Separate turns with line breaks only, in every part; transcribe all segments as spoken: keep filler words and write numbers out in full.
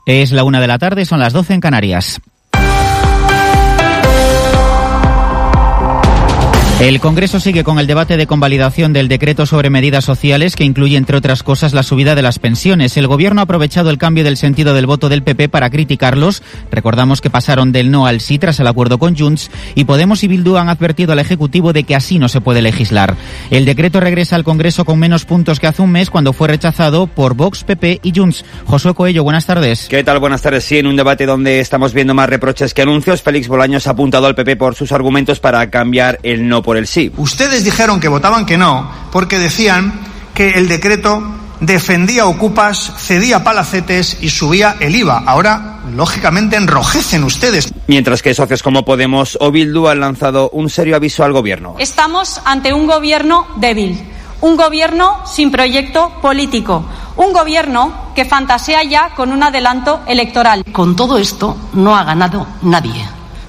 Es la una de la tarde, son las doce en Canarias. El Congreso sigue con el debate de convalidación del decreto sobre medidas sociales que incluye, entre otras cosas, la subida de las pensiones. El Gobierno ha aprovechado el cambio del sentido del voto del P P para criticarlos. Recordamos que pasaron del no al sí tras el acuerdo con Junts, y Podemos y Bildu han advertido al Ejecutivo de que así no se puede legislar. El decreto regresa al Congreso con menos puntos que hace un mes, cuando fue rechazado por Vox, P P y Junts. Josué Coello, buenas tardes.
¿Qué tal? Buenas tardes. Sí, en un debate donde estamos viendo más reproches que anuncios, Félix Bolaños ha apuntado al P P por sus argumentos para cambiar el no por el sí.
Ustedes dijeron que votaban que no porque decían que el decreto defendía ocupas, cedía palacetes y subía el I V A. Ahora, lógicamente, enrojecen ustedes.
Mientras que socios como Podemos o Bildu han lanzado un serio aviso al Gobierno.
Estamos ante un Gobierno débil, un Gobierno sin proyecto político, un Gobierno que fantasea ya con un adelanto electoral.
Con todo esto no ha ganado nadie.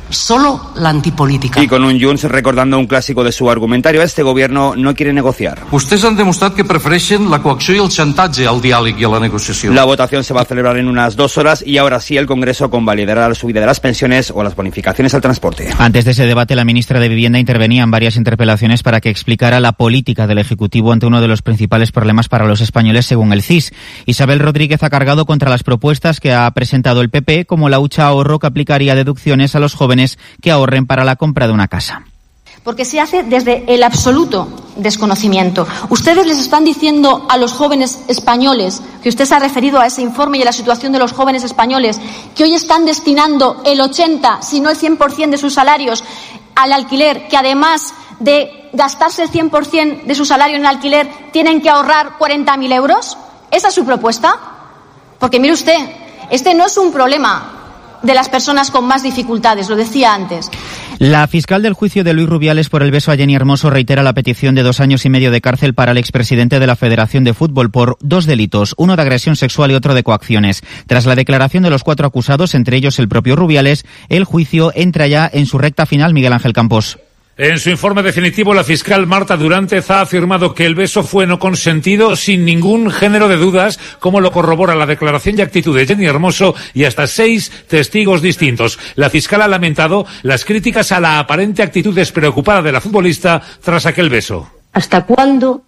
Solo la antipolítica.
Y con un Junts recordando un clásico de su argumentario, este Gobierno no quiere negociar.
Ustedes han demostrado que prefereixen la coacció i el xantatge al diàleg i a la negociació.
La votación se va a celebrar en unas dos horas y ahora sí el Congreso convalidará la subida de las pensiones o las bonificaciones al transporte.
Antes de ese debate, la ministra de Vivienda intervenía en varias interpelaciones para que explicara la política del Ejecutivo ante uno de los principales problemas para los españoles, según el C I S. Isabel Rodríguez ha cargado contra las propuestas que ha presentado el P P, como la hucha ahorro que aplicaría deducciones a los jóvenes que ahorren para la compra de una casa.
Porque se hace desde el absoluto desconocimiento. Ustedes les están diciendo a los jóvenes españoles, que usted se ha referido a ese informe y a la situación de los jóvenes españoles, que hoy están destinando el ochenta, si no el cien por ciento de sus salarios al alquiler, que además de gastarse el cien por ciento de su salario en el alquiler, tienen que ahorrar cuarenta mil euros. ¿Esa es su propuesta? Porque mire usted, este no es un problema de las personas con más dificultades, lo decía antes.
La fiscal del juicio de Luis Rubiales por el beso a Jenny Hermoso reitera la petición de dos años y medio de cárcel para el expresidente de la Federación de Fútbol por dos delitos, uno de agresión sexual y otro de coacciones. Tras la declaración de los cuatro acusados, entre ellos el propio Rubiales, el juicio entra ya en su recta final. Miguel Ángel Campos.
En su informe definitivo, la fiscal Marta Durántes ha afirmado que el beso fue no consentido sin ningún género de dudas, como lo corrobora la declaración y actitud de Jenny Hermoso y hasta seis testigos distintos. La fiscal ha lamentado las críticas a la aparente actitud despreocupada de la futbolista tras aquel beso.
¿Hasta cuándo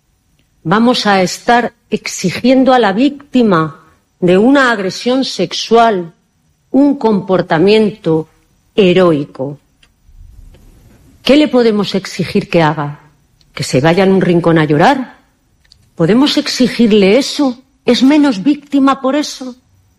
vamos a estar exigiendo a la víctima de una agresión sexual un comportamiento heroico? ¿Qué le podemos exigir que haga? ¿Que se vaya en un rincón a llorar? ¿Podemos exigirle eso? ¿Es menos víctima por eso?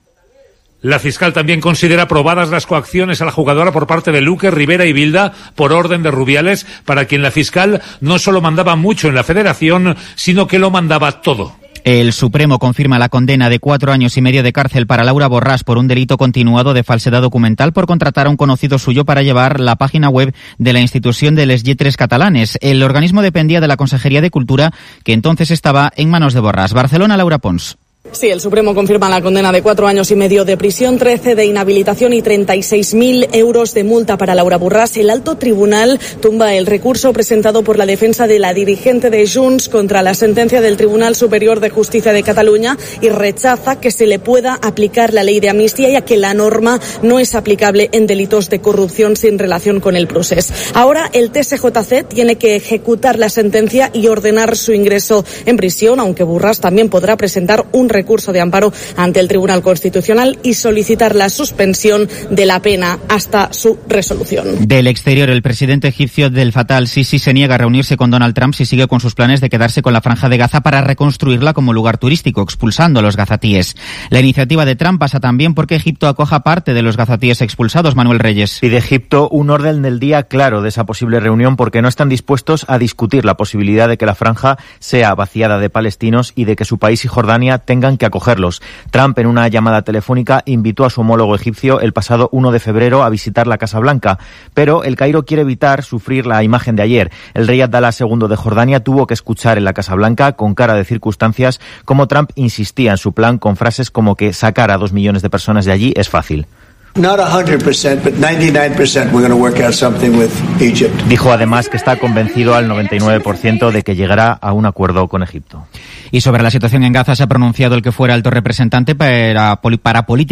La fiscal también considera probadas las coacciones a la jugadora por parte de Luque, Rivera y Bilda por orden de Rubiales, para quien la fiscal no solo mandaba mucho en la federación, sino que lo mandaba todo.
El Supremo confirma la condena de cuatro años y medio de cárcel para Laura Borràs por un delito continuado de falsedad documental por contratar a un conocido suyo para llevar la página web de la institución de les Lletres Catalanes. El organismo dependía de la Consejería de Cultura, que entonces estaba en manos de Borràs. Barcelona, Laura Pons.
Sí, el Supremo confirma la condena de cuatro años y medio de prisión, trece de inhabilitación y treinta y seis mil euros de multa para Laura Borràs. El alto tribunal tumba el recurso presentado por la defensa de la dirigente de Junts contra la sentencia del Tribunal Superior de Justicia de Cataluña y rechaza que se le pueda aplicar la ley de amnistía, ya que la norma no es aplicable en delitos de corrupción sin relación con el procés. Ahora el T S J C tiene que ejecutar la sentencia y ordenar su ingreso en prisión, aunque Borràs también podrá presentar un recurso de amparo ante el Tribunal Constitucional y solicitar la suspensión de la pena hasta su resolución.
Del exterior, el presidente egipcio Abdel Fattah al-Sisi se niega a reunirse con Donald Trump si sigue con sus planes de quedarse con la Franja de Gaza para reconstruirla como lugar turístico, expulsando a los gazatíes. La iniciativa de Trump pasa también porque Egipto acoja parte de los gazatíes expulsados. Manuel Reyes.
Pide Egipto un orden del día claro de esa posible reunión, porque no están dispuestos a discutir la posibilidad de que la franja sea vaciada de palestinos y de que su país y Jordania tengan que acogerlos. Trump, en una llamada telefónica, invitó a su homólogo egipcio el pasado uno de febrero a visitar la Casa Blanca, pero el Cairo quiere evitar sufrir la imagen de ayer. El rey Abdalá segundo de Jordania tuvo que escuchar en la Casa Blanca, con cara de circunstancias, cómo Trump insistía en su plan con frases como que sacar a dos millones de personas de allí es fácil.
Not one hundred percent, but ninety-nine percent we're going to work out something with Egypt.
Dijo además que está convencido al noventa y nueve por ciento de que llegará a un acuerdo con Egipto.
Y sobre la situación en Gaza se ha pronunciado el que fuera alto representante para, para política